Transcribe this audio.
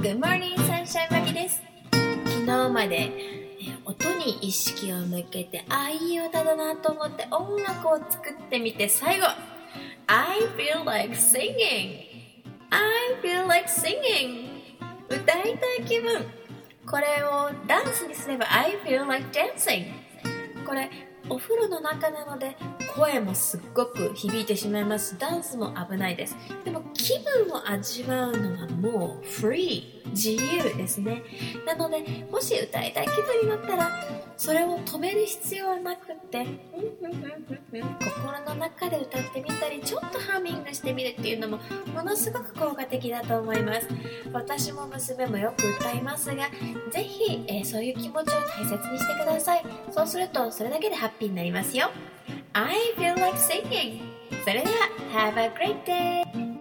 Good morning, Sunshine マギです。昨日まで音に意識を向けて、いい歌だなと思って音楽を作ってみて、最後 I feel like singing I feel like singing 歌いたい気分。これをダンスにすれば I feel like dancing。 これお風呂の中なので声もすっごく響いてしまいます。ダンスも危ないです。でも気分を味わうのはもうフリー、自由ですね。なのでもし歌いたい気分になったらそれを止める必要はなくって心の中で歌ってみたり、ちょっとハミングしてみるっていうのもものすごく効果的だと思います。私も娘もよく歌いますが、ぜひ、そういう気持ちを大切にしてください。そうするとそれだけでハッピーになりますよ。I feel like singing。 それでは Have a great day!